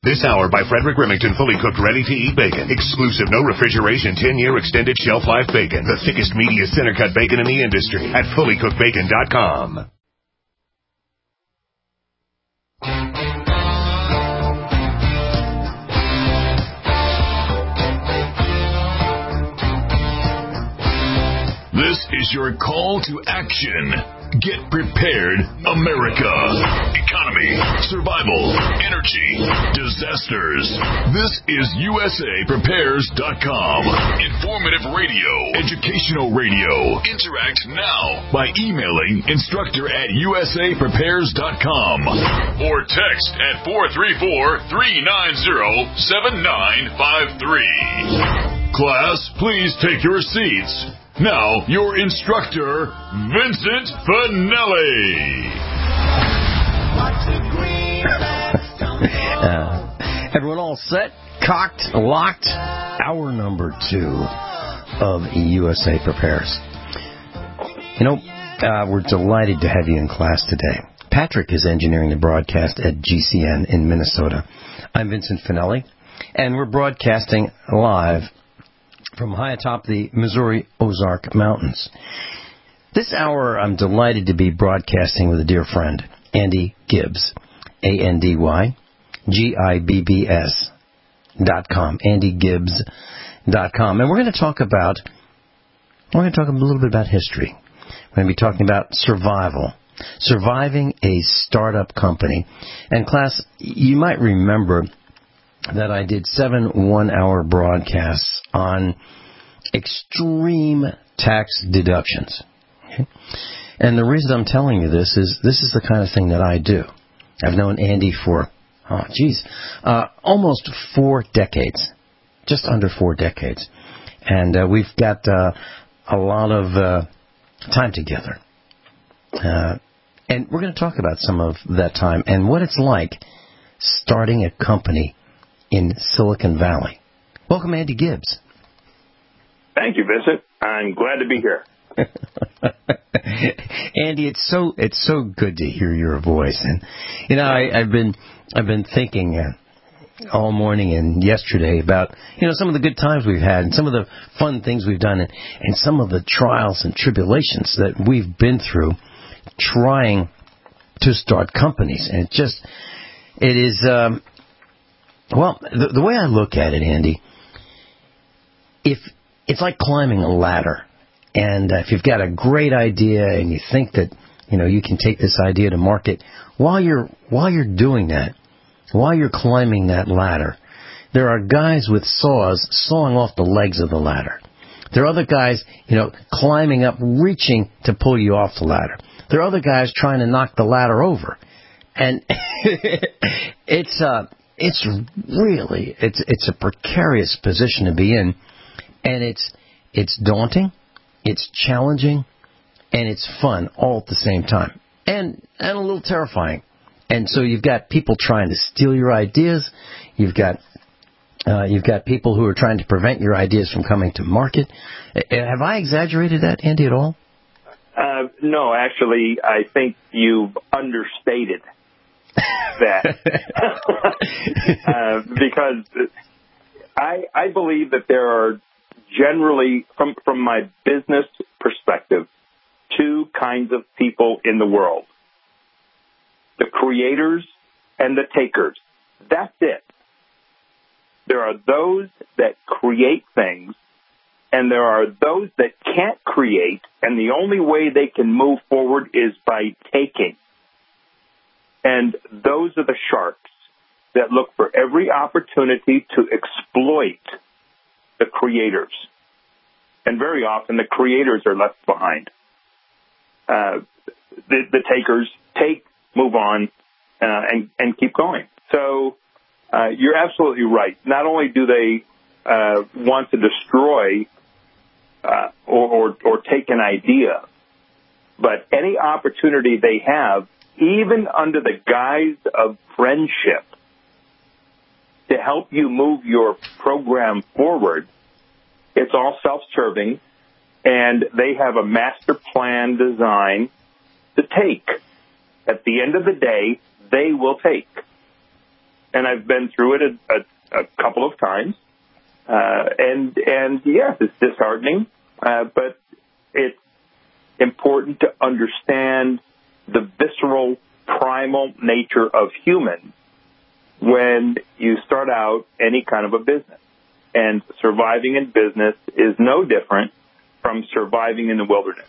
This hour by Frederick Remington, fully cooked, ready-to-eat bacon. Exclusive, no refrigeration, 10-year extended shelf life bacon. The thickest, meatiest, center-cut bacon in the industry at fullycookedbacon.com. This is your call to action. Get prepared, America. Economy, survival, energy, disasters. This is USAPrepares.com. Informative radio, educational radio. Interact now by emailing instructor@USAPrepares.com or text at 434-390-7953. Class, please take your seats. Now, your instructor, Vincent Finelli. Everyone all set, cocked, locked? Hour number 2 of USA Prepares. You know, we're delighted to have you in class today. Patrick is engineering the broadcast at GCN in Minnesota. I'm Vincent Finelli, and we're broadcasting live from high atop the Missouri Ozark Mountains. This hour, I'm delighted to be broadcasting with a dear friend, Andy Gibbs, ANDYGIBBS.com, AndyGibbs.com. And we're going to talk a little bit about history. We're going to be talking about surviving a startup company. And class, you might remember that I did 7 one-hour broadcasts on extreme tax deductions. Okay? And the reason I'm telling you this is the kind of thing that I do. I've known Andy for, almost 4 decades, just under 4 decades. And we've got a lot of time together. And we're going to talk about some of that time and what it's like starting a company in Silicon Valley. Welcome, Andy Gibbs. Thank you, Vincent. I'm glad to be here. Andy, it's so good to hear your voice. And you know, I've been thinking all morning and yesterday about some of the good times we've had and some of the fun things we've done and some of the trials and tribulations that we've been through trying to start companies. And it is. Well, the way I look at it, Andy, if it's like climbing a ladder, and if you've got a great idea and you think that you can take this idea to market, while you're doing that, while you're climbing that ladder, there are guys with saws sawing off the legs of the ladder. There are other guys, climbing up, reaching to pull you off the ladder. There are other guys trying to knock the ladder over, and it's a precarious position to be in, and it's daunting, it's challenging, and it's fun all at the same time, and a little terrifying. And so you've got people trying to steal your ideas. You've got people who are trying to prevent your ideas from coming to market. Have I exaggerated that, Andy, at all? No, actually, I think you've understated that. Because I believe that there are generally, from my business perspective, 2 kinds of people in the world: the creators and the takers. That's it. There are those that create things, and there are those that can't create, and the only way they can move forward is by taking. And those are the sharks that look for every opportunity to exploit the creators. And very often the creators are left behind. The takers take, move on, and keep going. So you're absolutely right. Not only do they want to destroy or take an idea, but any opportunity they have, even under the guise of friendship, to help you move your program forward, it's all self-serving, and they have a master plan design to take. At the end of the day, they will take. and I've been through it a couple of times. And yes, it's disheartening, but it's important to understand the visceral, primal nature of humans when you start out any kind of a business. And surviving in business is no different from surviving in the wilderness.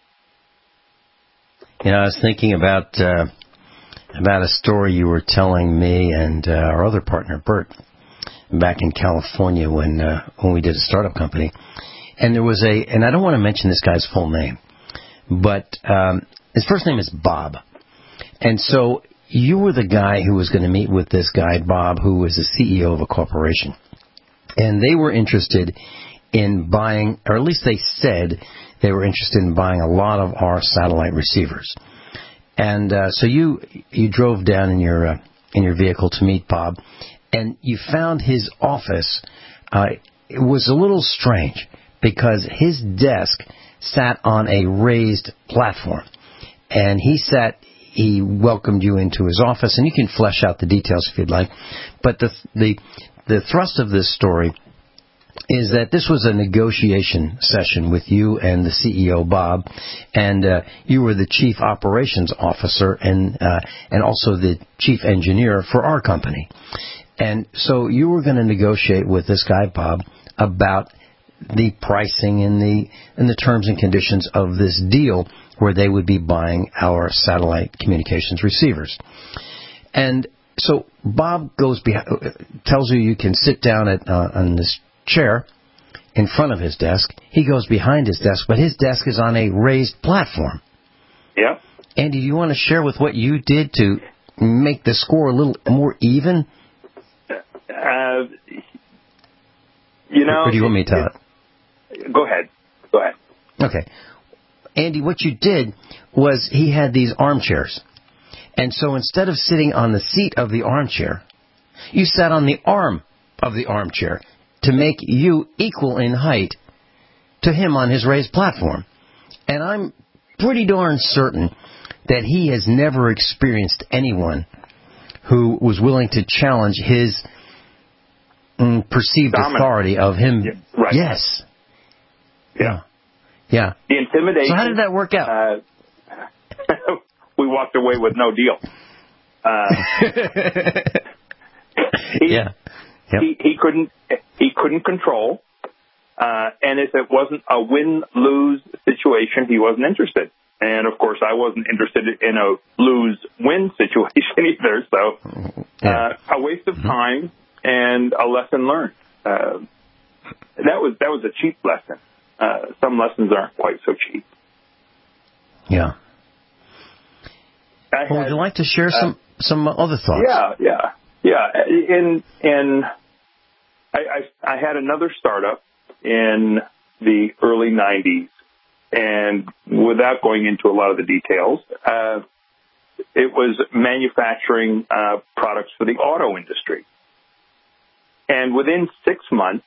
You know, I was thinking about a story you were telling me and our other partner, Bert, back in California when we did a startup company. And there was and I don't want to mention this guy's full name, but his first name is Bob. And so you were the guy who was going to meet with this guy, Bob, who was the CEO of a corporation. And they were interested in buying, or at least they said they were interested in buying a lot of our satellite receivers. And so you drove down in your vehicle to meet Bob, and you found his office. It was a little strange because his desk sat on a raised platform, and he welcomed you into his office, and you can flesh out the details if you'd like. But the thrust of this story is that this was a negotiation session with you and the CEO, Bob, and you were the chief operations officer and also the chief engineer for our company. And so you were going to negotiate with this guy, Bob, about the pricing and the terms and conditions of this deal where they would be buying our satellite communications receivers. And so Bob tells you can sit down on this chair in front of his desk. He goes behind his desk, but his desk is on a raised platform. Yeah. Andy, do you want to share with what you did to make the score a little more even? Or do you want me to tell it? Go ahead. Okay. Andy, what you did was he had these armchairs. And so instead of sitting on the seat of the armchair, you sat on the arm of the armchair to make you equal in height to him on his raised platform. And I'm pretty darn certain that he has never experienced anyone who was willing to challenge his perceived authority of him. Yeah, right. Yes. Yeah. Yeah. The intimidation. So how did that work out? We walked away with no deal. Yeah. Yep. He couldn't control, and if it wasn't a win-lose situation, he wasn't interested. And of course, I wasn't interested in a lose-win situation either. So, a waste of time and a lesson learned. That was a cheap lesson. Some lessons aren't quite so cheap. Yeah. Would you like to share some other thoughts? Yeah. And I had another startup in the early 90s, and without going into a lot of the details, it was manufacturing products for the auto industry. And within 6 months,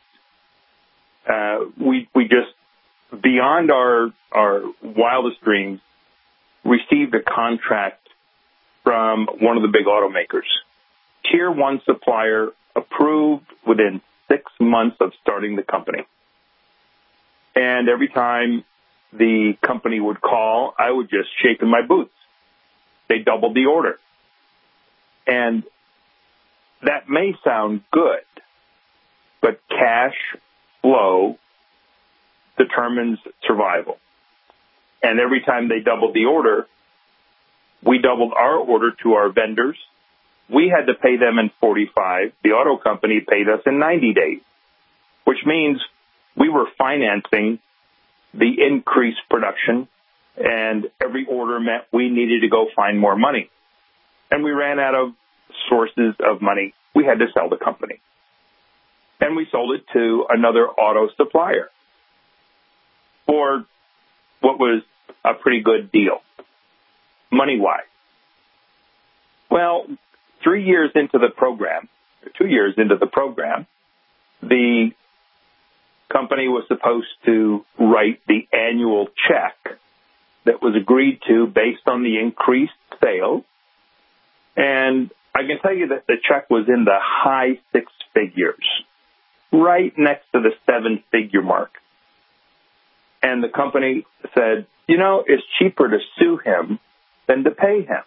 we just, beyond our wildest dreams, received a contract from one of the big automakers. Tier 1 supplier, approved within 6 months of starting the company. And every time the company would call, I would just shake in my boots. They doubled the order. And that may sound good, but cash flow determines survival. And every time they doubled the order, we doubled our order to our vendors. We had to pay them in 45. The auto company paid us in 90 days, which means we were financing the increased production, and every order meant we needed to go find more money. And we ran out of sources of money. We had to sell the company. And we sold it to another auto supplier for what was a pretty good deal, money-wise. Well, 3 years into the program, or 2 years into the program, the company was supposed to write the annual check that was agreed to based on the increased sales. And I can tell you that the check was in the high six figures, right next to the seven-figure mark. And the company said, it's cheaper to sue him than to pay him.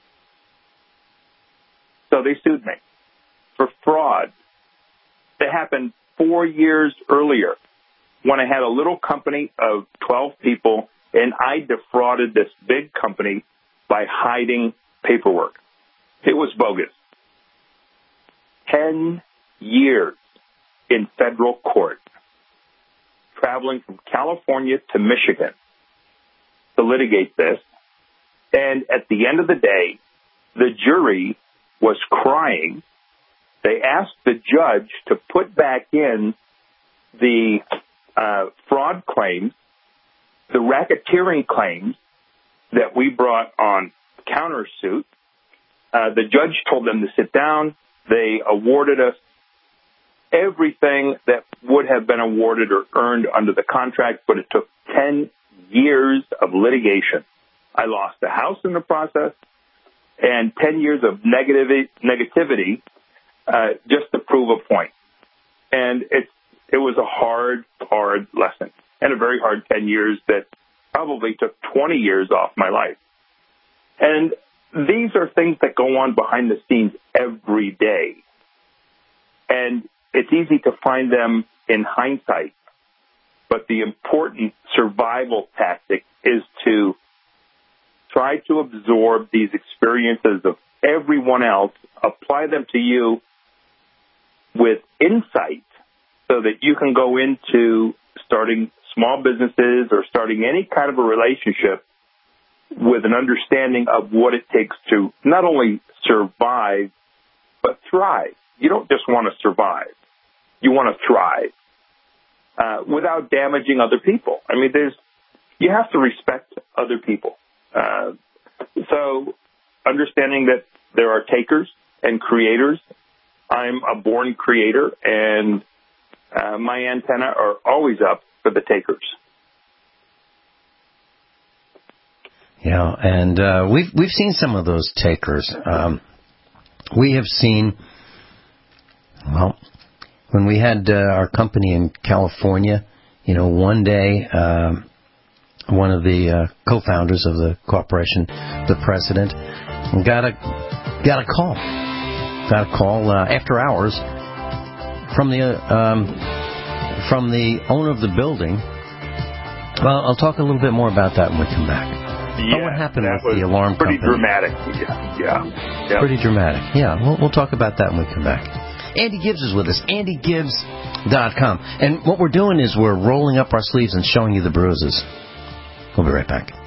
So they sued me for fraud. That happened 4 years earlier when I had a little company of 12 people, and I defrauded this big company by hiding paperwork. It was bogus. 10 years in federal court, traveling from California to Michigan to litigate this. And at the end of the day, the jury was crying. They asked the judge to put back in the fraud claims, the racketeering claims that we brought on countersuit. The judge told them to sit down. They awarded us everything that would have been awarded or earned under the contract, but it took 10 years of litigation. I lost the house in the process and 10 years of negativity just to prove a point. And it was a hard lesson and a very hard 10 years that probably took 20 years off my life. And these are things that go on behind the scenes every day. And it's easy to find them in hindsight. But the important survival tactic is to try to absorb these experiences of everyone else, apply them to you with insight so that you can go into starting small businesses or starting any kind of a relationship with an understanding of what it takes to not only survive, but thrive. You don't just want to survive. You want to thrive without damaging other people. I mean, you have to respect other people. So understanding that there are takers and creators, I'm a born creator, and my antenna are always up for the takers. Yeah, and we've seen some of those takers. We have seen, well, when we had our company in California, one day one of the co-founders of the corporation, the president, got a call after hours from the owner of the building. Well, I'll talk a little bit more about that when we come back. Yeah, what happened with the alarm company? Pretty dramatic. Yeah. Pretty dramatic. Yeah, we'll talk about that when we come back. Andy Gibbs is with us, AndyGibbs.com. And what we're doing is we're rolling up our sleeves and showing you the bruises. We'll be right back.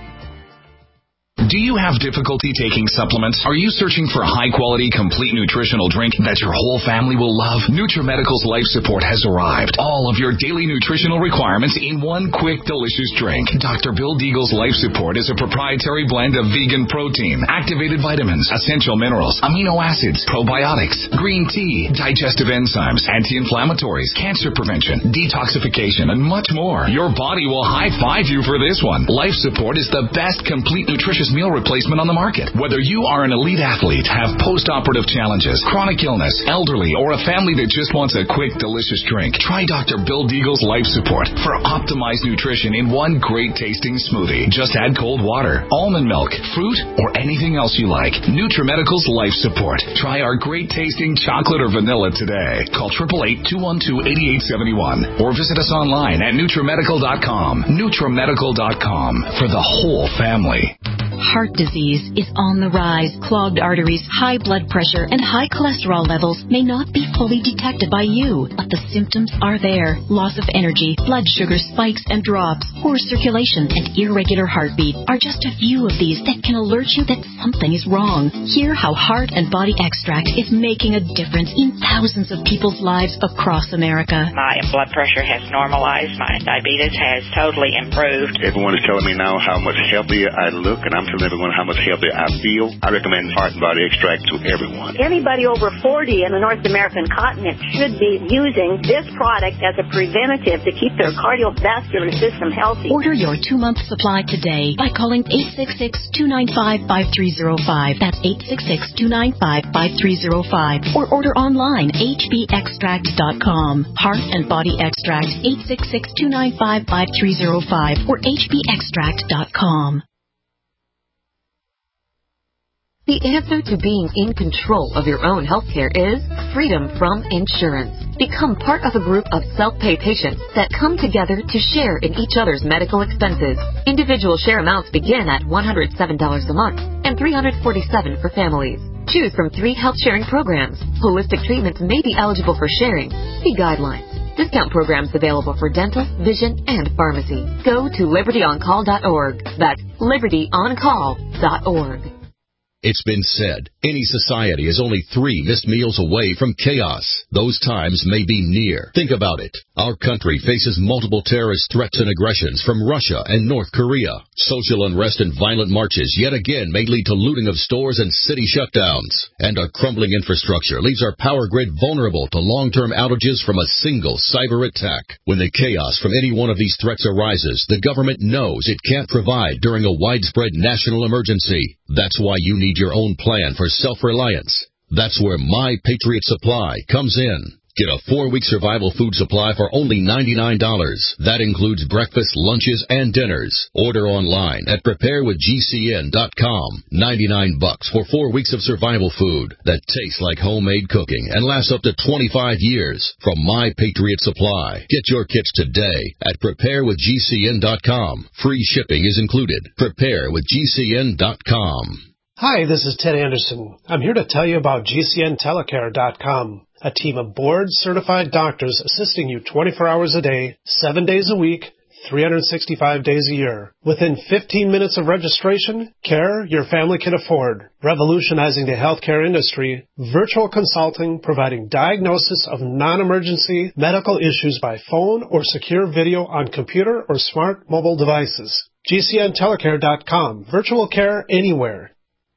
Do you have difficulty taking supplements? Are you searching for a high-quality, complete nutritional drink that your whole family will love? NutriMedical's Life Support has arrived. All of your daily nutritional requirements in one quick, delicious drink. Dr. Bill Deagle's Life Support is a proprietary blend of vegan protein, activated vitamins, essential minerals, amino acids, probiotics, green tea, digestive enzymes, anti-inflammatories, cancer prevention, detoxification, and much more. Your body will high-five you for this one. Life Support is the best complete nutritious meal replacement on the market. Whether you are an elite athlete, have post-operative challenges, chronic illness, elderly, or a family that just wants a quick, delicious drink, try Dr. Bill Deagle's Life Support for optimized nutrition in one great tasting smoothie. Just add cold water, almond milk, fruit, or anything else you like. NutriMedical's Life Support. Try our great tasting chocolate or vanilla today. Call 888-212-8871 or visit us online at NutriMedical.com. NutriMedical.com for the whole family. Heart disease is on the rise. Clogged arteries, high blood pressure, and high cholesterol levels may not be fully detected by you, but the symptoms are there. Loss of energy, blood sugar spikes and drops, poor circulation, and irregular heartbeat are just a few of these that can alert you that something is wrong. Hear how Heart and Body Extract is making a difference in thousands of people's lives across America. My blood pressure has normalized. My diabetes has totally improved. Everyone is telling me now how much healthier I look, and I'm telling everyone how much healthier I feel. I recommend Heart and Body Extract to everyone. Anybody over 40 in the North American incontinent should be using this product as a preventative to keep their cardiovascular system healthy. Order your 2-month supply today by calling 866-295-5305. That's 866-295-5305. Or order online, hbextract.com. Heart and Body Extract, 866-295-5305 or hbextract.com. The answer to being in control of your own healthcare is freedom from insurance. Become part of a group of self-pay patients that come together to share in each other's medical expenses. Individual share amounts begin at $107 a month and $347 for families. Choose from 3 health-sharing programs. Holistic treatments may be eligible for sharing. See guidelines. Discount programs available for dental, vision, and pharmacy. Go to libertyoncall.org. That's libertyoncall.org. It's been said, any society is only 3 missed meals away from chaos. Those times may be near. Think about it. Our country faces multiple terrorist threats and aggressions from Russia and North Korea. Social unrest and violent marches yet again may lead to looting of stores and city shutdowns. And our crumbling infrastructure leaves our power grid vulnerable to long-term outages from a single cyber attack. When the chaos from any one of these threats arises, the government knows it can't provide during a widespread national emergency. That's why you need your own plan for self-reliance. That's where My Patriot Supply comes in. Get a 4-week survival food supply for only $99. That includes breakfast, lunches, and dinners. Order online at preparewithgcn.com. $99 for 4 weeks of survival food that tastes like homemade cooking and lasts up to 25 years from My Patriot Supply. Get your kits today at preparewithgcn.com. Free shipping is included. Preparewithgcn.com. Hi, this is Ted Anderson. I'm here to tell you about GCNtelecare.com, a team of board-certified doctors assisting you 24 hours a day, 7 days a week, 365 days a year. Within 15 minutes of registration, care your family can afford. Revolutionizing the healthcare industry, virtual consulting providing diagnosis of non-emergency medical issues by phone or secure video on computer or smart mobile devices. GCNtelecare.com, virtual care anywhere.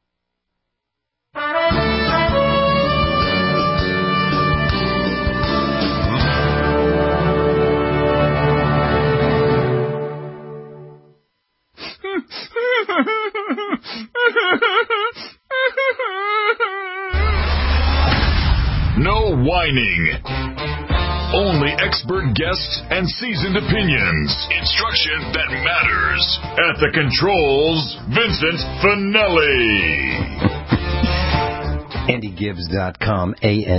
No whining. Only expert guests and seasoned opinions. Instruction that matters. At the controls, Vincent Finelli. AndyGibbs.com,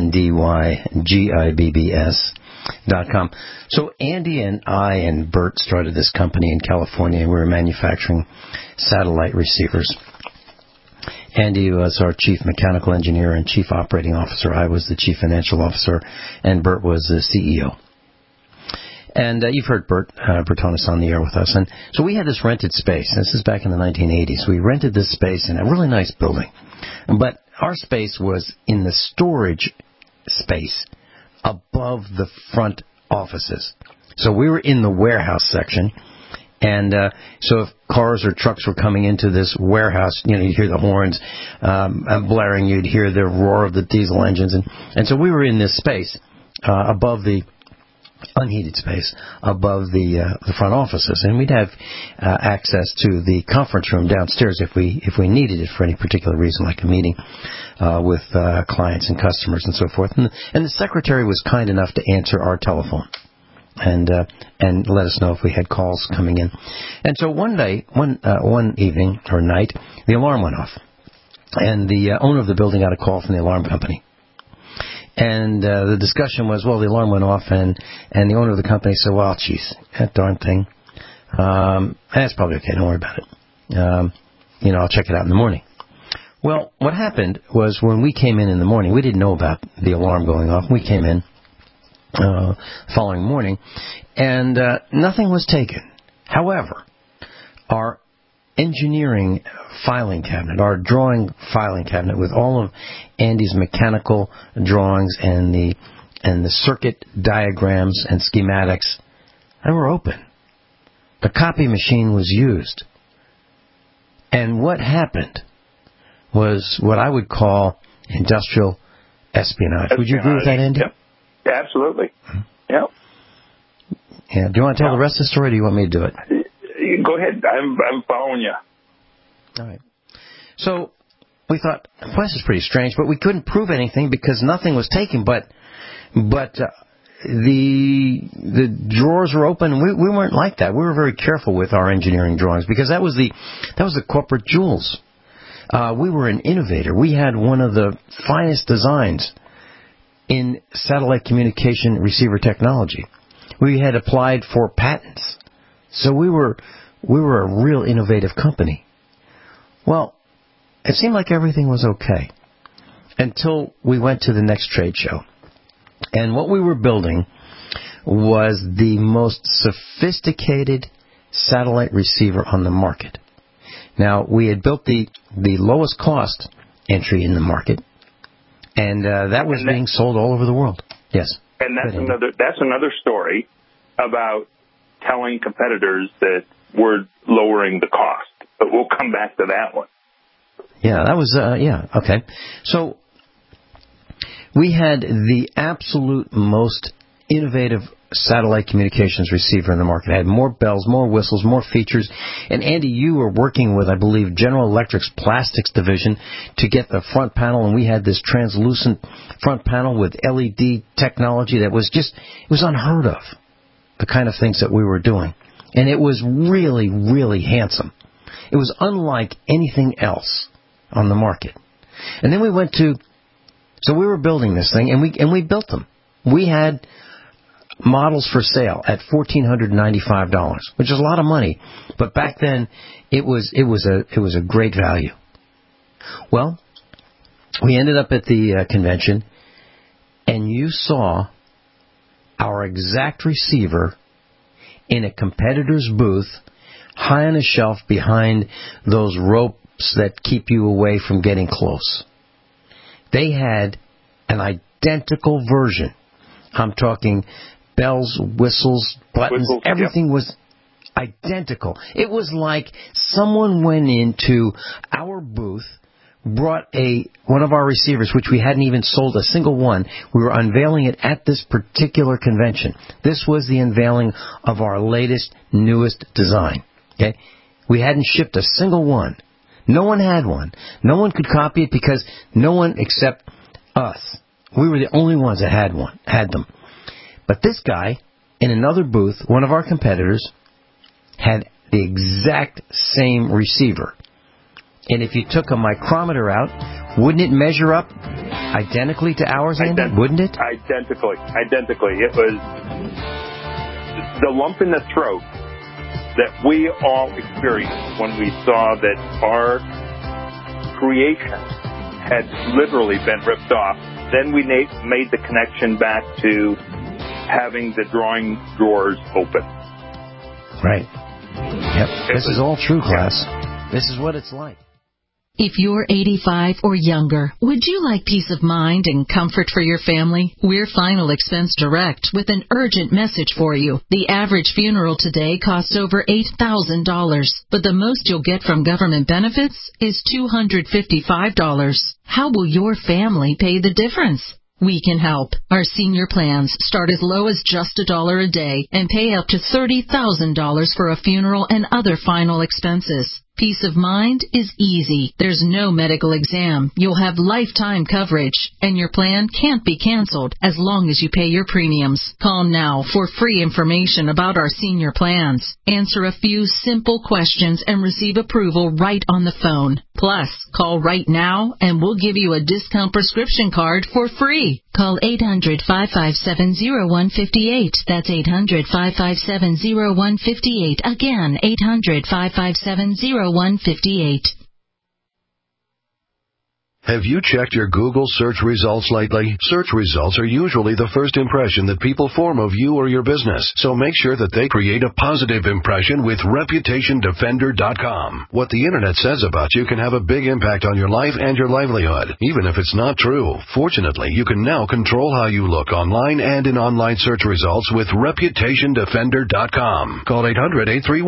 AndyGibbs.com. So Andy and I and Bert started this company in California. We were manufacturing satellite receivers. Andy was our chief mechanical engineer and chief operating officer. I was the chief financial officer, and Bert was the CEO. And you've heard Bert Bertonis on the air with us. And so we had this rented space. This is back in the 1980s. We rented this space in a really nice building. But our space was in the storage space above the front offices. So we were in the warehouse section. And so if cars or trucks were coming into this warehouse, you know, you'd hear the horns blaring, you'd hear the roar of the diesel engines. And so we were in this space above the unheated space above the front offices, and we'd have access to the conference room downstairs if we needed it for any particular reason, like a meeting with clients and customers and so forth. And the secretary was kind enough to answer our telephone and let us know if we had calls coming in. And so one evening or night, the alarm went off, and the owner of the building got a call from the alarm company. And the discussion was, well, the alarm went off, and the owner of the company said, well, geez, that darn thing. That's probably okay. Don't worry about it. I'll check it out in the morning. Well, what happened was when we came in the morning, we didn't know about the alarm going off. We came in following morning, and nothing was taken. However, our engineering filing cabinet, our drawing filing cabinet with all of Andy's mechanical drawings and the circuit diagrams and schematics, they were open. The copy machine was used. And what happened was what I would call industrial espionage. Would you agree with that, Andy? Yep. Yeah, absolutely. Yeah. Yeah. Do you want to tell the rest of the story, or do you want me to do it? Go ahead. I'm following you. All right. So we thought, well, this is pretty strange, but we couldn't prove anything because nothing was taken. But the drawers were open. And we weren't like that. We were very careful with our engineering drawings because that was the corporate jewels. We were an innovator. We had one of the finest designs in satellite communication receiver technology. We had applied for patents. So we were a real innovative company. Well, it seemed like everything was okay until we went to the next trade show. And what we were building was the most sophisticated satellite receiver on the market. Now, we had built the lowest cost entry in the market, and that was being sold all over the world. Yes. And that's another story about telling competitors that we're lowering the cost. But we'll come back to that one. Yeah, that was, okay. So we had the absolute most innovative satellite communications receiver in the market. It had more bells, more whistles, more features. And Andy, you were working with, I believe, General Electric's plastics division to get the front panel, and we had this translucent front panel with LED technology that was it was unheard of, the kind of things that we were doing. And it was really, really handsome. It was unlike anything else on the market. And then we so we were building this thing, and we built them. We had models for sale at $1,495, which is a lot of money, but back then it was a great value. Well, we ended up at the convention, and you saw our exact receiver in a competitor's booth, high on a shelf behind those ropes that keep you away from getting close. They had an identical version. I'm talking bells, whistles, buttons, everything was identical. It was like someone went into our booth, brought one of our receivers, which we hadn't even sold a single one. We were unveiling it at this particular convention. This was the unveiling of our latest, newest design. Okay? We hadn't shipped a single one. No one had one. No one could copy it because no one except us. We were the only ones that had them. But this guy, in another booth, one of our competitors, had the exact same receiver. And if you took a micrometer out, wouldn't it measure up identically to ours, Andy? Wouldn't it? Identically. It was the lump in the throat that we all experienced when we saw that our creation had literally been ripped off. Then we made the connection back to having the drawing drawers open. Right. Yep. This is all true, class. Yeah. This is what it's like. If you're 85 or younger, would you like peace of mind and comfort for your family? We're Final Expense Direct with an urgent message for you. The average funeral today costs over $8,000, but the most you'll get from government benefits is $255. How will your family pay the difference? We can help. Our senior plans start as low as just $1 a day and pay up to $30,000 for a funeral and other final expenses. Peace of mind is easy. There's no medical exam. You'll have lifetime coverage, and your plan can't be canceled as long as you pay your premiums. Call now for free information about our senior plans. Answer a few simple questions and receive approval right on the phone. Plus, call right now and we'll give you a discount prescription card for free. Call 800-557-0158. That's 800-557-0158. Again, 800-557-0158. Have you checked your Google search results lately? Search results are usually the first impression that people form of you or your business, so make sure that they create a positive impression with ReputationDefender.com. What the Internet says about you can have a big impact on your life and your livelihood, even if it's not true. Fortunately, you can now control how you look online and in online search results with ReputationDefender.com. Call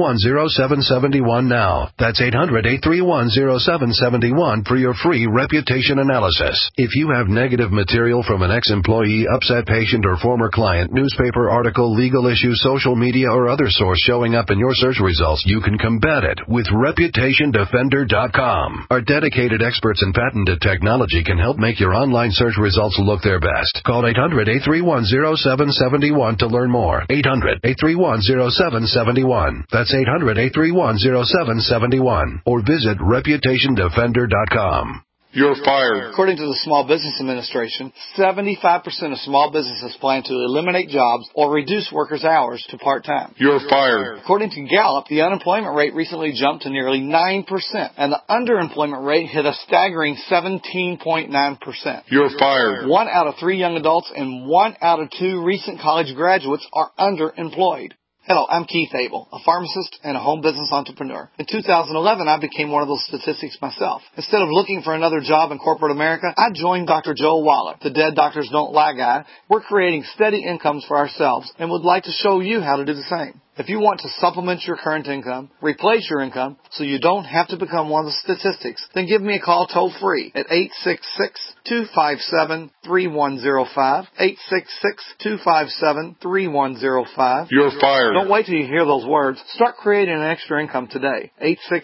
800-831-0771 now. That's 800-831-0771 for your free Reputation reputation analysis. If you have negative material from an ex-employee, upset patient, or former client, newspaper article, legal issue, social media, or other source showing up in your search results, you can combat it with ReputationDefender.com. Our dedicated experts in patented technology can help make your online search results look their best. Call 800-831-0771 to learn more. 800-831-0771. That's 800-831-0771. Or visit ReputationDefender.com. You're fired. According to the Small Business Administration, 75% of small businesses plan to eliminate jobs or reduce workers' hours to part-time. You're fired. According to Gallup, the unemployment rate recently jumped to nearly 9%, and the underemployment rate hit a staggering 17.9%. You're fired. 1 out of 3 young adults and 1 out of 2 recent college graduates are underemployed. Hello, I'm Keith Abel, a pharmacist and a home business entrepreneur. In 2011, I became one of those statistics myself. Instead of looking for another job in corporate America, I joined Dr. Joel Wallach, the Dead Doctors Don't Lie guy. We're creating steady incomes for ourselves and would like to show you how to do the same. If you want to supplement your current income, replace your income, so you don't have to become one of the statistics, then give me a call toll-free at 866-257-3105, 866-257-3105. You're fired. Don't wait till you hear those words. Start creating an extra income today.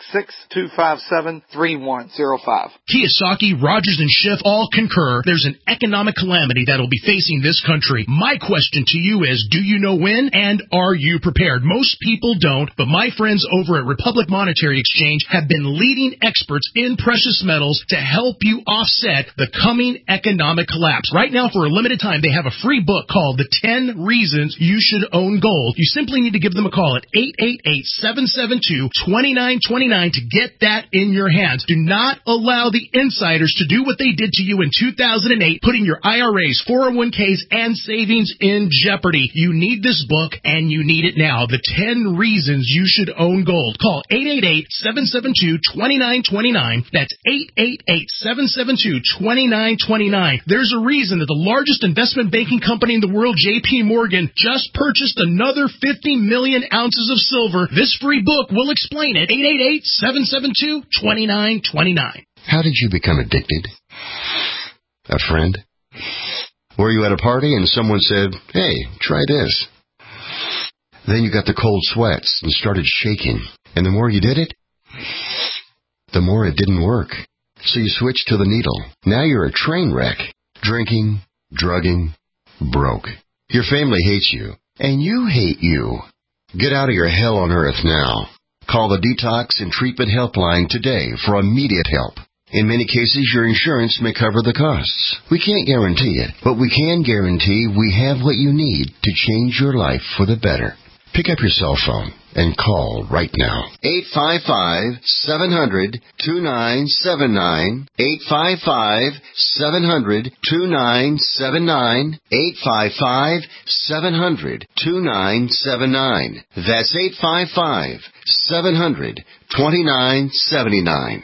866-257-3105. Kiyosaki, Rogers, and Schiff all concur there's an economic calamity that will be facing this country. My question to you is, do you know when, and are you prepared? Most people don't, but my friends over at Republic Monetary Exchange have been leading experts in precious metals to help you offset the coming economic collapse. Right now, for a limited time, they have a free book called The 10 Reasons You Should Own Gold. You simply need to give them a call at 888-772-2929 to get that in your hands. Do not allow the insiders to do what they did to you in 2008, putting your IRAs, 401ks, and savings in jeopardy. You need this book, and you need it now. The 10 Reasons You Should Own Gold. Call 888-772-2929. That's 888-772-2929. There's a reason that the largest investment banking company in the world, J.P. Morgan, just purchased another 50 million ounces of silver. This free book will explain it. 888-772-2929. How did you become addicted? A friend? Were you at a party and someone said, "Hey, try this"? Then you got the cold sweats and started shaking. And the more you did it, the more it didn't work. So you switched to the needle. Now you're a train wreck. Drinking, drugging, broke. Your family hates you. And you hate you. Get out of your hell on earth now. Call the Detox and Treatment Helpline today for immediate help. In many cases, your insurance may cover the costs. We can't guarantee it, but we can guarantee we have what you need to change your life for the better. Pick up your cell phone and call right now. 855-700-2979. 855-700-2979. 855-700-2979. That's 855-700-2979.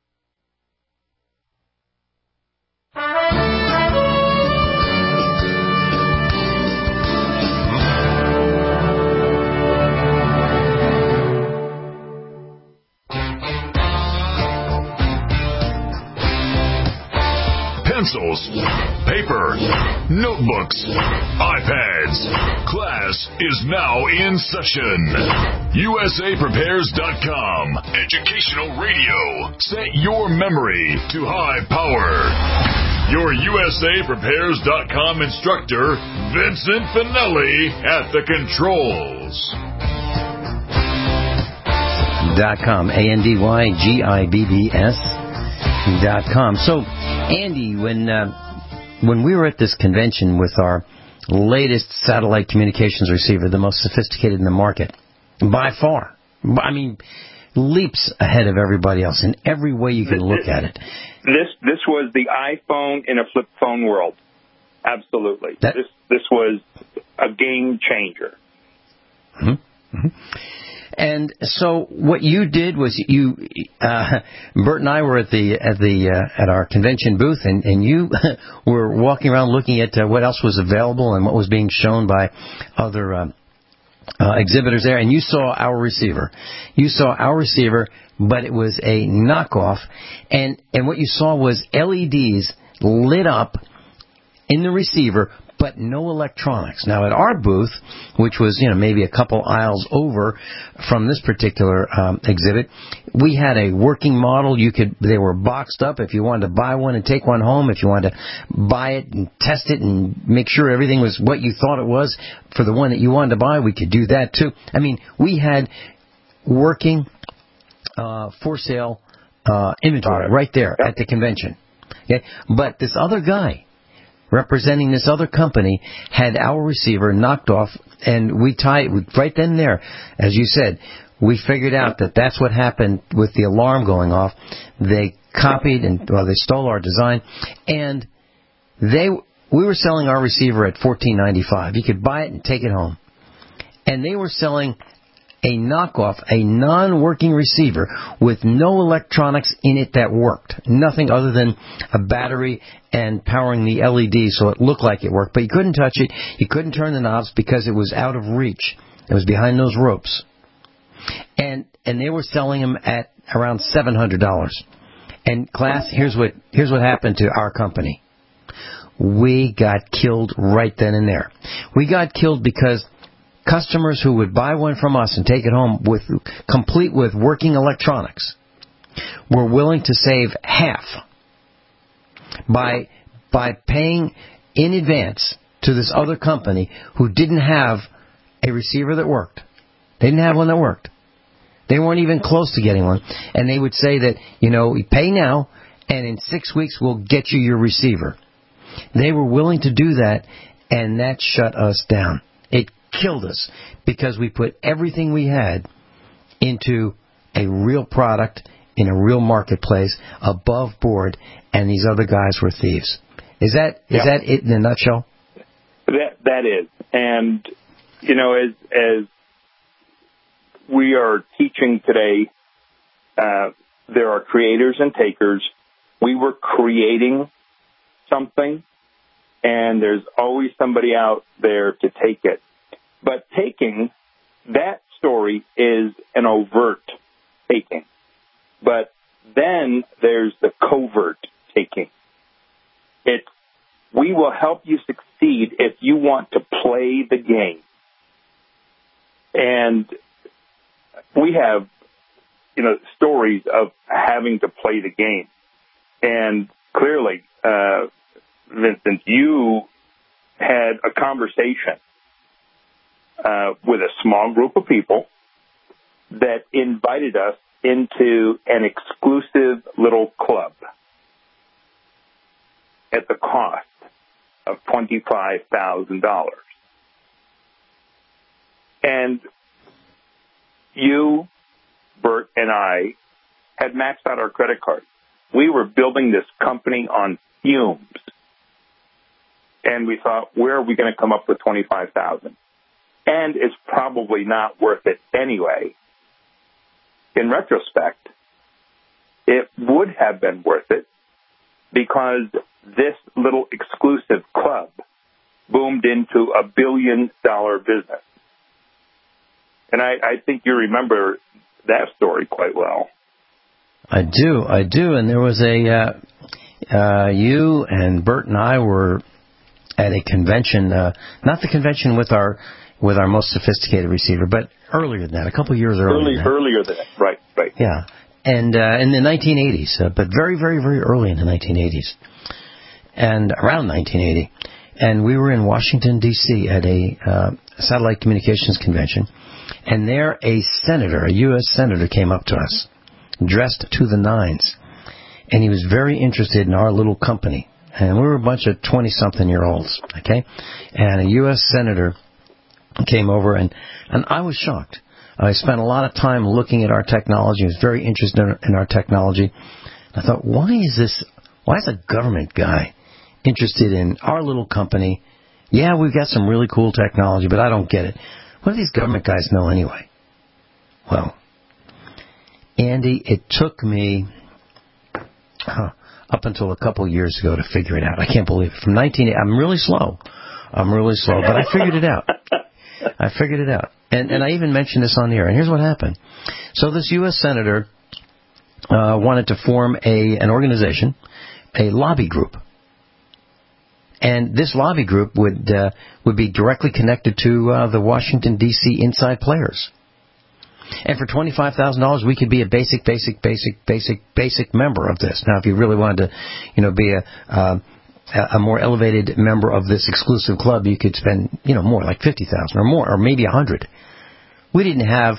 Pencils, paper, notebooks, iPads. Class is now in session. USAPrepares.com. Educational radio. Set your memory to high power. Your USAPrepares.com instructor, Vincent Finelli, at the controls. .com, ANDYGIBBS.com. So, Andy, when we were at this convention with our latest satellite communications receiver, the most sophisticated in the market, by far, I mean, leaps ahead of everybody else in every way you can look at it. This was the iPhone in a flip phone world. Absolutely. This was a game changer. Mm-hmm. Mm-hmm. And so what you did was Bert and I were at our convention booth, and you were walking around looking at what else was available and what was being shown by other exhibitors there, and you saw our receiver. You saw our receiver, but it was a knockoff, and what you saw was LEDs lit up in the receiver, but no electronics. Now, at our booth, which was, maybe a couple aisles over from this particular exhibit, we had a working model. They were boxed up if you wanted to buy one and take one home. If you wanted to buy it and test it and make sure everything was what you thought it was for the one that you wanted to buy, we could do that too. I mean, we had working for sale inventory right there at the convention. Okay? But this other guy, representing this other company, had our receiver knocked off, and we tied right then and there. As you said, we figured out that that's what happened with the alarm going off. They copied they stole our design, and we were selling our receiver at $14.95. You could buy it and take it home. And they were selling a knockoff, a non-working receiver with no electronics in it that worked. Nothing other than a battery and powering the LED so it looked like it worked. But you couldn't touch it. You couldn't turn the knobs because it was out of reach. It was behind those ropes. And they were selling them at around $700. And class, here's what happened to our company. We got killed right then and there. We got killed because customers who would buy one from us and take it home complete with working electronics were willing to save half by paying in advance to this other company who didn't have a receiver that worked. They didn't have one that worked. They weren't even close to getting one. And they would say that, we pay now, and in 6 weeks we'll get you your receiver. They were willing to do that, and that shut us down. It killed us because we put everything we had into a real product in a real marketplace above board, and these other guys were thieves. Is that it in a nutshell? That is. And, as we are teaching today, there are creators and takers. We were creating something, and there's always somebody out there to take it. But taking, that story is an overt taking. But then there's the covert taking. We will help you succeed if you want to play the game. And we have, stories of having to play the game. And clearly, Vincent, you had a conversation with a small group of people that invited us into an exclusive little club at the cost of $25,000. And you, Bert, and I had maxed out our credit card. We were building this company on fumes. And we thought, where are we going to come up with $25,000? And it's probably not worth it anyway. In retrospect, it would have been worth it because this little exclusive club boomed into $1 billion business. And I think you remember that story quite well. I do. And there was you and Bert and I were at a convention, not the convention with our most sophisticated receiver, but earlier than that, a couple of years earlier. Earlier than that, right. Yeah, and in the 1980s, but very, very, very early in the 1980s, and around 1980, and we were in Washington, D.C. at a satellite communications convention, and there a U.S. senator came up to us, dressed to the nines, and he was very interested in our little company, and we were a bunch of 20-something-year-olds, okay, and a U.S. senator came over, and I was shocked. I spent a lot of time looking at our technology. I was very interested in our technology. I thought, why is a government guy interested in our little company? Yeah, we've got some really cool technology, but I don't get it. What do these government guys know anyway? Well, Andy, it took me up until a couple of years ago to figure it out. I can't believe it. I'm really slow, but I figured it out. And I even mentioned this on the air. And here's what happened. So this U.S. Senator wanted to form an organization, a lobby group. And this lobby group would be directly connected to the Washington, D.C. inside players. And for $25,000, we could be a basic member of this. Now, if you really wanted to, be a more elevated member of this exclusive club, you could spend, more, like $50,000 or more, or maybe $100,000. We didn't have,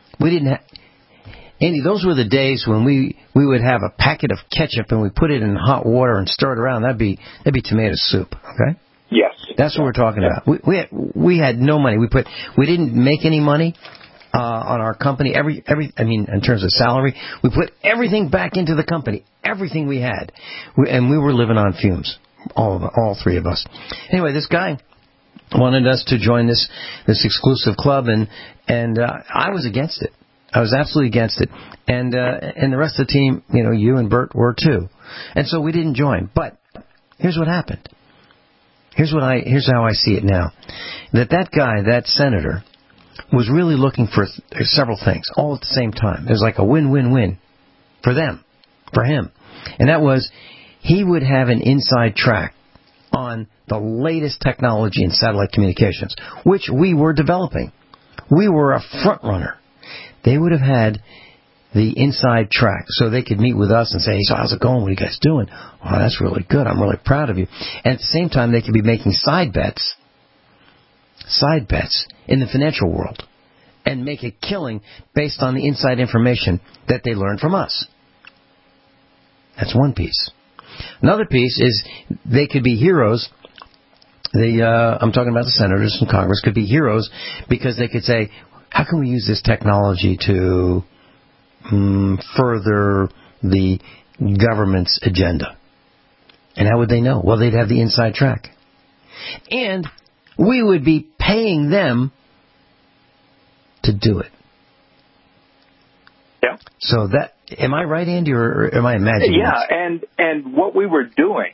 Andy, those were the days when we would have a packet of ketchup and we put it in hot water and stir it around. That'd be tomato soup, okay? Yes. That's what we're talking about. We had no money. We didn't make any money on our company. In terms of salary, we put everything back into the company. Everything we had. And we were living on fumes. All three of us. Anyway, this guy wanted us to join this exclusive club, and I was against it. I was absolutely against it. And the rest of the team, you and Bert were too. And so we didn't join. But here's what happened. Here's how I see it now. That guy, that senator, was really looking for several things all at the same time. It was like a win-win-win for them, for him. And that was, he would have an inside track on the latest technology in satellite communications, which we were developing. We were a front runner. They would have had the inside track so they could meet with us and say, hey, so how's it going? What are you guys doing? Oh, that's really good. I'm really proud of you. And at the same time, they could be making side bets in the financial world and make a killing based on the inside information that they learned from us. That's one piece. Another piece is they could be heroes. I'm talking about the senators in Congress could be heroes because they could say, how can we use this technology to further the government's agenda? And how would they know? Well, they'd have the inside track. And we would be paying them to do it. Yeah. So am I right, Andy, or am I imagining this? And what we were doing,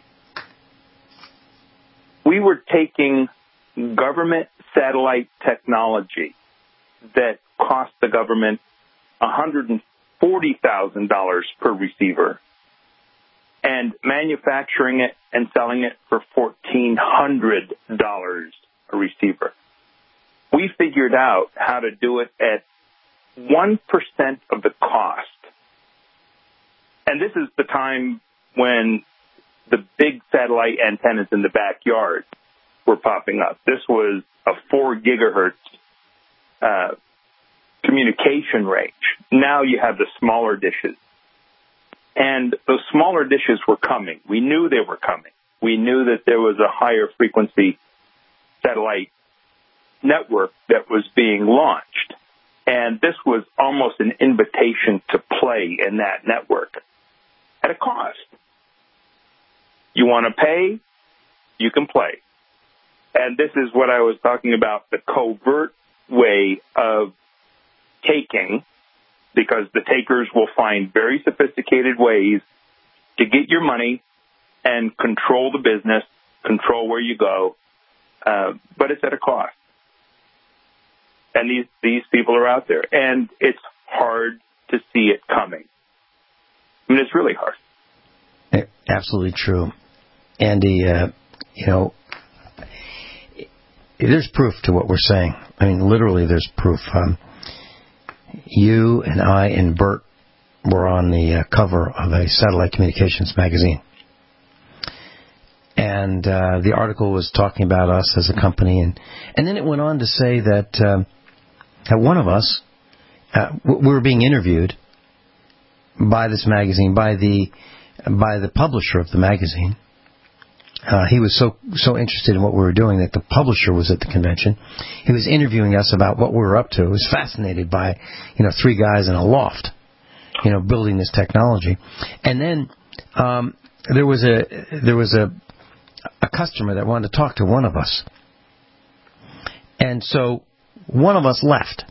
we were taking government satellite technology that cost the government $140,000 per receiver and manufacturing it and selling it for $1,400 a receiver. We figured out how to do it at 1% of the cost. And this is the time when the big satellite antennas in the backyard were popping up. This was a 4 gigahertz communication range. Now you have the smaller dishes. And those smaller dishes were coming. We knew they were coming. We knew that there was a higher frequency satellite network that was being launched. And this was almost an invitation to play in that network at a cost. You want to pay, you can play. And this is what I was talking about, the covert way of taking, because the takers will find very sophisticated ways to get your money and control the business, control where you go, but it's at a cost. And these people are out there, and it's hard to see it coming. I mean, it's really hard. Absolutely true. Andy, there's proof to what we're saying. I mean, literally there's proof. You and I and Bert were on the cover of a satellite communications magazine. And the article was talking about us as a company. And then it went on to say that one of us, we were being interviewed by this magazine, by the publisher of the magazine. He was so interested in what we were doing that the publisher was at the convention. He was interviewing us about what we were up to. He was fascinated by, 3 guys in a loft, building this technology. And then there was a customer that wanted to talk to one of us. And so one of us left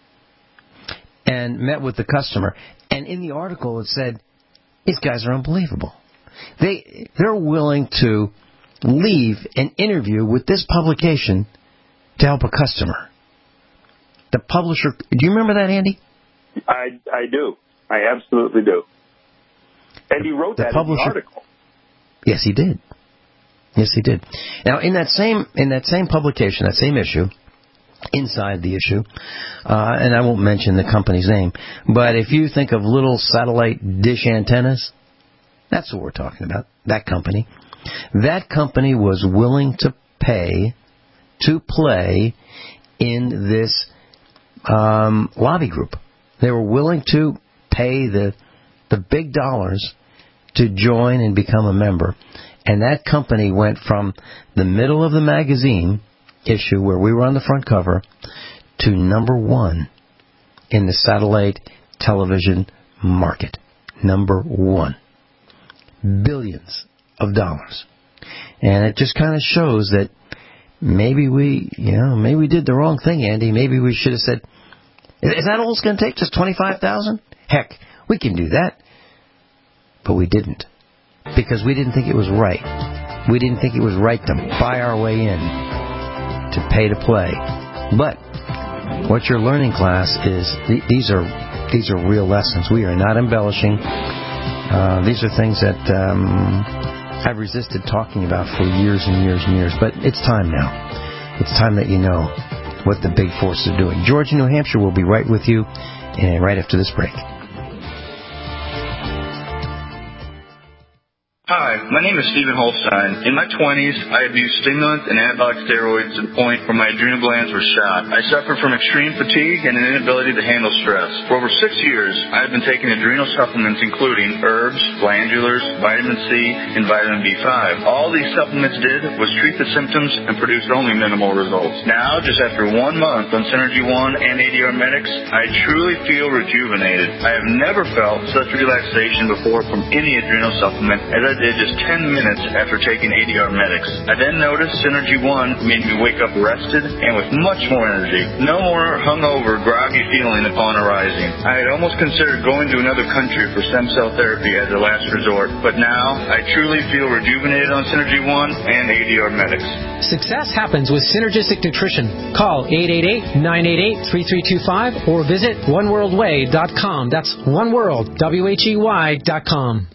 and met with the customer. And in the article it said, these guys are unbelievable. They're willing to leave an interview with this publication to help a customer. The publisher, do you remember that, Andy? I do. I absolutely do. And he wrote that in the article. Yes, he did. Yes, he did. Now, in that same publication, that same issue, inside the issue, and I won't mention the company's name, but if you think of little satellite dish antennas, that's what we're talking about, that company. That company was willing to pay to play in this lobby group. They were willing to pay the big dollars to join and become a member. And that company went from the middle of the magazine issue, where we were on the front cover, to number 1 in the satellite television market. Number 1. Billions of dollars. And it just kind of shows that maybe we did the wrong thing, Andy. Maybe we should have said, is that all it's going to take? Just $25,000? Heck, we can do that. But we didn't. Because we didn't think it was right. We didn't think it was right to buy our way in, to pay to play. But what you're learning, class, is these are real lessons. We are not embellishing. These are things that I've resisted talking about for years and years and years. But it's time now. It's time that you know what the big forces are doing. George in New Hampshire will be right with you right after this break. Hi, my name is Stephen Holstein. In my 20s, I abused stimulants and anabolic steroids to the point where my adrenal glands were shot. I suffered from extreme fatigue and an inability to handle stress. For over 6 years, I have been taking adrenal supplements including herbs, glandulars, vitamin C, and vitamin B5. All these supplements did was treat the symptoms and produced only minimal results. Now, just after 1 month on Synergy One and ADR Medics, I truly feel rejuvenated. I have never felt such relaxation before from any adrenal supplement as I did just 10 minutes after taking ADR Medics. I then noticed Synergy One made me wake up rested and with much more energy. No more hungover, groggy feeling upon arising. I had almost considered going to another country for stem cell therapy as a last resort, but now I truly feel rejuvenated on Synergy One and ADR Medics. Success happens with Synergistic Nutrition. Call 888-988-3325 or visit oneworldway.com. That's oneworld.com.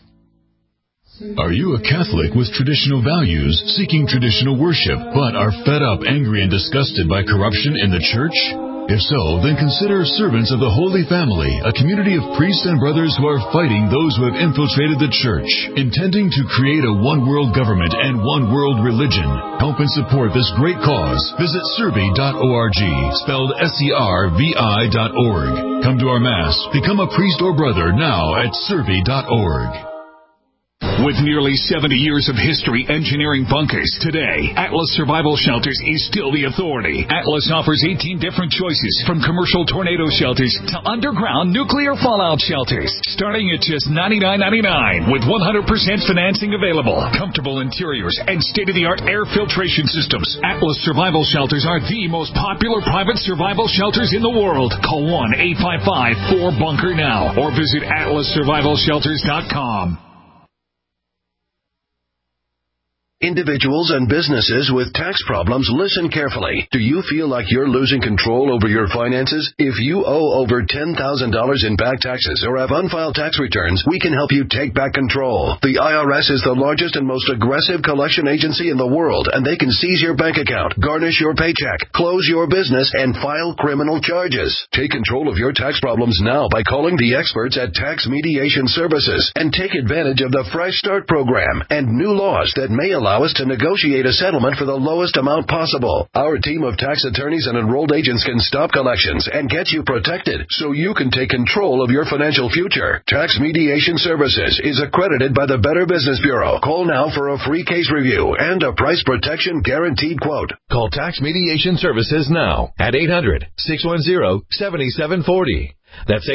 Are you a Catholic with traditional values, seeking traditional worship, but are fed up, angry, and disgusted by corruption in the church? If so, then consider Servants of the Holy Family, a community of priests and brothers who are fighting those who have infiltrated the church, intending to create a one-world government and one-world religion. Help and support this great cause. Visit servi.org, spelled SERVI.org. Come to our Mass, become a priest or brother now at servi.org. With nearly 70 years of history engineering bunkers, today, Atlas Survival Shelters is still the authority. Atlas offers 18 different choices, from commercial tornado shelters to underground nuclear fallout shelters, starting at just $99.99 with 100% financing available. Comfortable interiors and state-of-the-art air filtration systems. Atlas Survival Shelters are the most popular private survival shelters in the world. Call 1-855-4BUNKER now or visit atlassurvivalshelters.com. Individuals and businesses with tax problems, listen carefully. Do you feel like you're losing control over your finances? If you owe over $10,000 in back taxes or have unfiled tax returns, we can help you take back control. The IRS is the largest and most aggressive collection agency in the world, and they can seize your bank account, garnish your paycheck, close your business, and file criminal charges. Take control of your tax problems now by calling the experts at Tax Mediation Services and take advantage of the Fresh Start program and new laws that may allow us to negotiate a settlement for the lowest amount possible. Our team of tax attorneys and enrolled agents can stop collections and get you protected so you can take control of your financial future. Tax Mediation Services is accredited by the Better Business Bureau. Call now for a free case review and a price protection guaranteed quote. Call Tax Mediation Services now at 800-610-7740. That's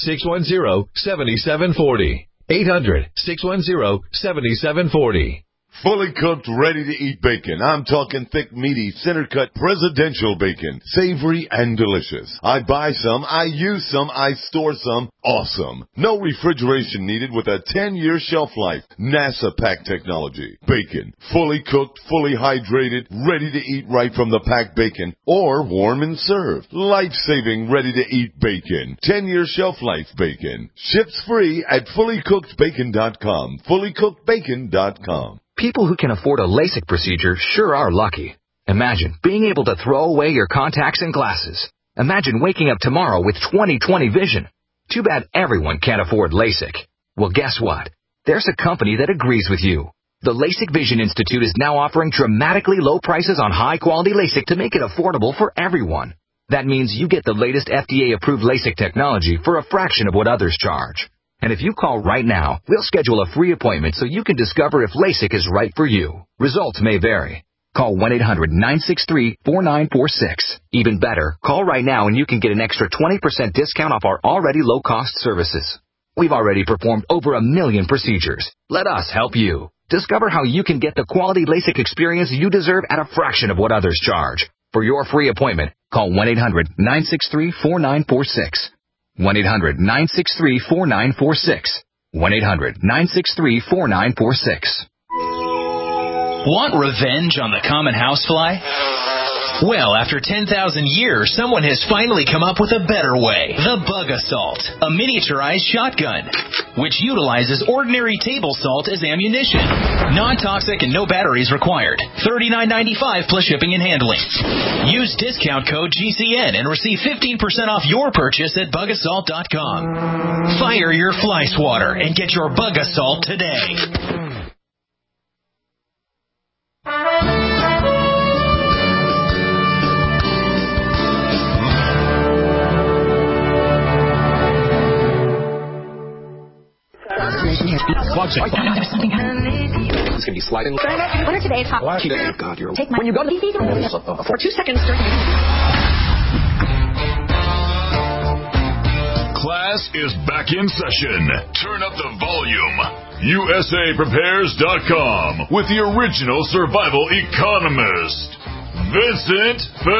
800-610-7740. 800-610-7740. Fully cooked, ready-to-eat bacon. I'm talking thick, meaty, center-cut presidential bacon. Savory and delicious. I buy some, I use some, I store some. Awesome. No refrigeration needed with a 10-year shelf life. NASA pack technology. Bacon. Fully cooked, fully hydrated, ready to eat right from the packed bacon. Or warm and served. Life-saving, ready-to-eat bacon. 10-year shelf life bacon. Ships free at fullycookedbacon.com. Fullycookedbacon.com. People who can afford a LASIK procedure sure are lucky. Imagine being able to throw away your contacts and glasses. Imagine waking up tomorrow with 20/20 vision. Too bad everyone can't afford LASIK. Well, guess what? There's a company that agrees with you. The LASIK Vision Institute is now offering dramatically low prices on high-quality LASIK to make it affordable for everyone. That means you get the latest FDA-approved LASIK technology for a fraction of what others charge. And if you call right now, we'll schedule a free appointment so you can discover if LASIK is right for you. Results may vary. Call 1-800-963-4946. Even better, call right now and you can get an extra 20% discount off our already low-cost services. We've already performed over 1 million procedures. Let us help you. Discover how you can get the quality LASIK experience you deserve at a fraction of what others charge. For your free appointment, call 1-800-963-4946. 1-800-963-4946. 1-800-963-4946. Want revenge on the common housefly? Well, after 10,000 years, someone has finally come up with a better way. The Bug Assault, a miniaturized shotgun, which utilizes ordinary table salt as ammunition. Non-toxic and no batteries required. $39.95 plus shipping and handling. Use discount code GCN and receive 15% off your purchase at bugassault.com. Fire your fly swatter and get your Bug Assault today. It's going to be sliding. What are today's hot? God, you're... Take my... When you go to the... For 2 seconds... Class is back in session. Turn up the volume. USAPrepares.com with the original survival economist, Vincent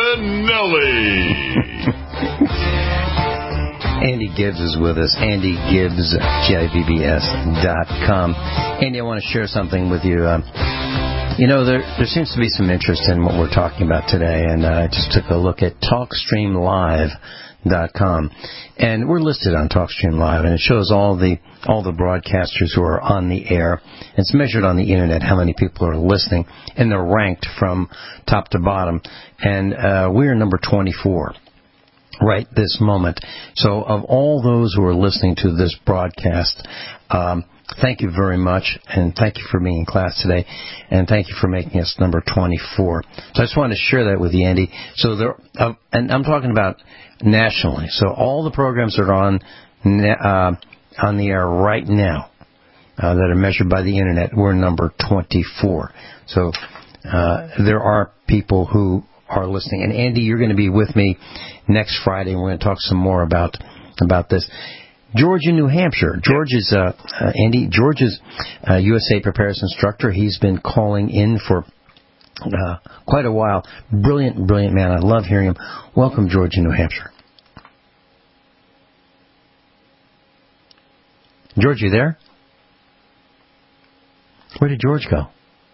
Finelli. Andy Gibbs is with us. Andy Gibbs, GIBBS.com. Andy, I want to share something with you. There seems to be some interest in what we're talking about today, and I just took a look at TalkStreamLive.com, and we're listed on TalkStream Live, and it shows all the broadcasters who are on the air. It's measured on the internet how many people are listening, and they're ranked from top to bottom, and we're number 24. Right this moment. So of all those who are listening to this broadcast, thank you very much, and thank you for being in class today, and thank you for making us number 24. So I just wanted to share that with you, Andy. So and I'm talking about nationally. So all the programs that are on the air right now that are measured by the internet, we're number 24. So there are people who are listening. And Andy, you're going to be with me next Friday, and we're going to talk some more about this. George in New Hampshire. George is Andy. George is a USA Prepares instructor. He's been calling in for quite a while. Brilliant man. I love hearing him. Welcome, George in New Hampshire. George, you there? Where did George go?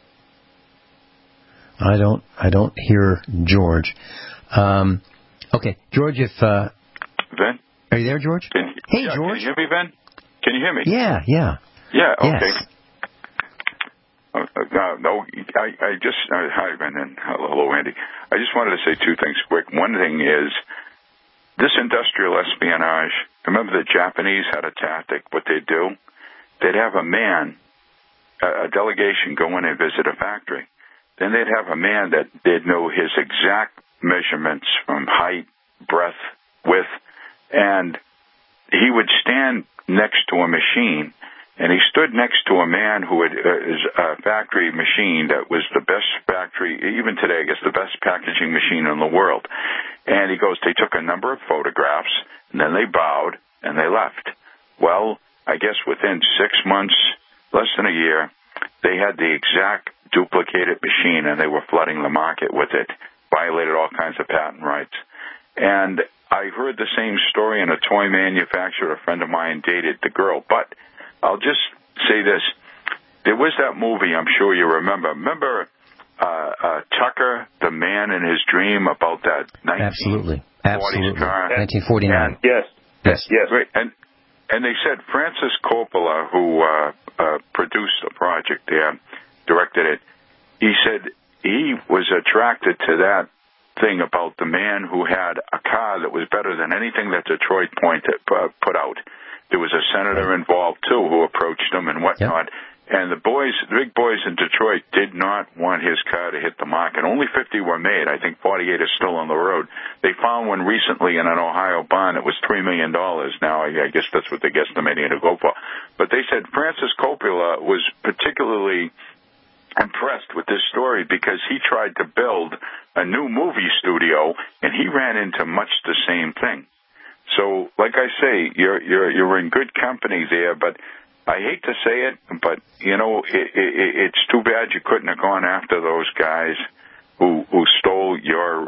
I don't hear George. Okay, George, if Ben? Are you there, George? Hey, George. Can you hear me, Ben? Can you hear me? Yeah. Yeah, okay. Yes. Hi, Ben, and hello, Andy. I just wanted to say two things quick. One thing is, this industrial espionage, remember the Japanese had a tactic, what they'd do? They'd have a delegation go in and visit a factory. Then they'd have a man that they'd know his exact measurements from height, breadth, width, and he would stand next to a machine, and he stood next to a man who had a factory machine that was the best factory, even today, I guess, the best packaging machine in the world. And he goes, they took a number of photographs, and then they bowed, and they left. Well, I guess within 6 months, less than a year, they had the exact duplicated machine, and they were flooding the market with it, violated all kinds of patent rights. And I heard the same story in a toy manufacturer. A friend of mine dated the girl. But I'll just say this. There was that movie, I'm sure you remember. Remember Tucker, the man in his dream, about that 1940s car? 1949. Yes. Yes. Right. And they said Francis Coppola, who produced the project there, directed it, he said he was attracted to that thing about the man who had a car that was better than anything that Detroit put out. There was a senator involved, too, who approached him and whatnot. Yep. And the big boys in Detroit did not want his car to hit the market. Only 50 were made. I think 48 are still on the road. They found one recently in an Ohio barn. It was $3 million. Now, I guess that's what they're guesstimating to go for. But they said Francis Coppola was particularly impressed with this story because he tried to build a new movie studio, and he ran into much the same thing. So, like I say, you're in good company there, but I hate to say it, but, you know, it's too bad you couldn't have gone after those guys who stole your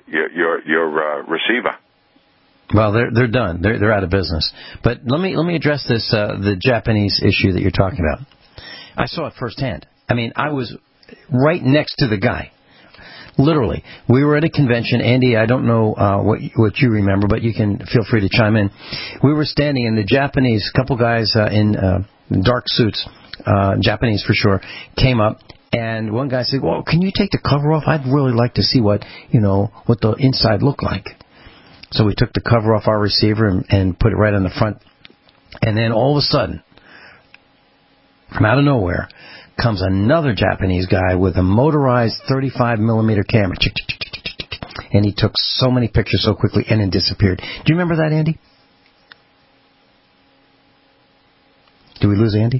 receiver. Well, they're done. They're out of business. But let me address this the Japanese issue that you're talking about. I saw it firsthand. I mean, I was right next to the guy. Literally. We were at a convention. Andy, I don't know what you remember, but you can feel free to chime in. We were standing, and the Japanese, couple guys in dark suits, Japanese for sure, came up, and one guy said, well, can you take the cover off? I'd really like to see what the inside looked like. So we took the cover off our receiver and put it right on the front. And then all of a sudden, from out of nowhere, comes another Japanese guy with a motorized 35mm camera. And he took so many pictures so quickly and then disappeared. Do you remember that, Andy? Did we lose Andy?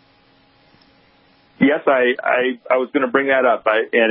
Yes, I was going to bring that up.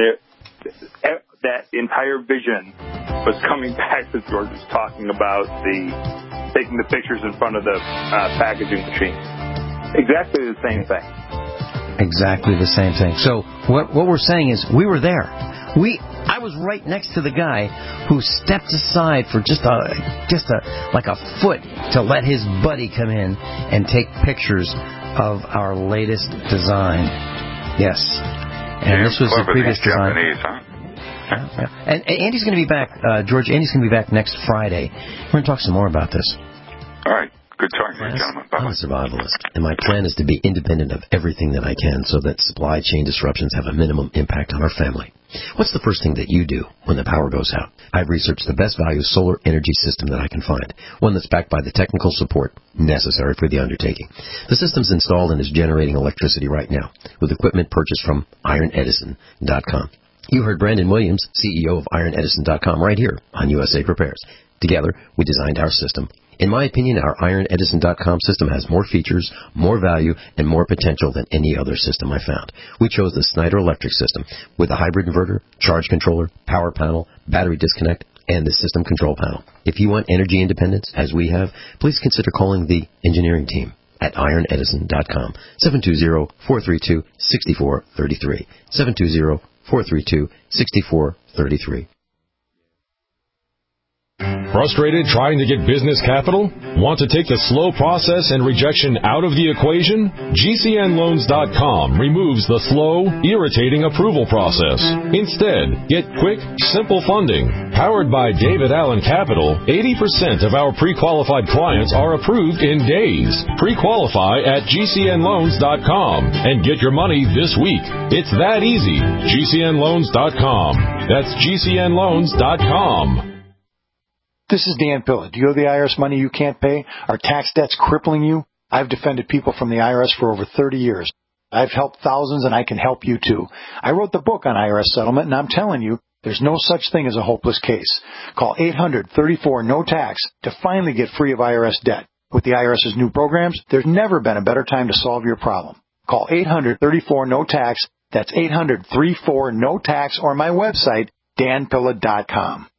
That entire vision was coming back as George was talking about taking the pictures in front of the packaging machine. Exactly the same thing. Exactly the same thing. So what we're saying is we were there. I was right next to the guy who stepped aside for just like a foot to let his buddy come in and take pictures of our latest design. Yes. And this was the previous design. Japanese, huh? Yeah. And Andy's going to be back, George. Andy's going to be back next Friday. We're going to talk some more about this. All right. Good talking to you, gentlemen. Bye-bye. I'm a survivalist, and my plan is to be independent of everything that I can so that supply chain disruptions have a minimum impact on our family. What's the first thing that you do when the power goes out? I've researched the best value solar energy system that I can find, one that's backed by the technical support necessary for the undertaking. The system's installed and is generating electricity right now with equipment purchased from IronEdison.com. You heard Brandon Williams, CEO of IronEdison.com, right here on USA Prepares. Together, we designed our system. In my opinion, our IronEdison.com system has more features, more value, and more potential than any other system I found. We chose the Snyder Electric system with a hybrid inverter, charge controller, power panel, battery disconnect, and the system control panel. If you want energy independence, as we have, please consider calling the engineering team at IronEdison.com, 720-432-6433, 720-432-6433. Frustrated trying to get business capital? Want to take the slow process and rejection out of the equation? GCNloans.com removes the slow, irritating approval process. Instead, get quick, simple funding. Powered by David Allen Capital, 80% of our pre-qualified clients are approved in days. Pre-qualify at GCNloans.com and get your money this week. It's that easy. GCNloans.com. That's GCNloans.com. This is Dan Pilla. Do you owe the IRS money you can't pay? Are tax debts crippling you? I've defended people from the IRS for over 30 years. I've helped thousands, and I can help you too. I wrote the book on IRS settlement, and I'm telling you, there's no such thing as a hopeless case. Call 800-34-NO-TAX to finally get free of IRS debt. With the IRS's new programs, there's never been a better time to solve your problem. Call 800-34-NO-TAX. That's 800-34-NO-TAX, or my website, danpilla.com.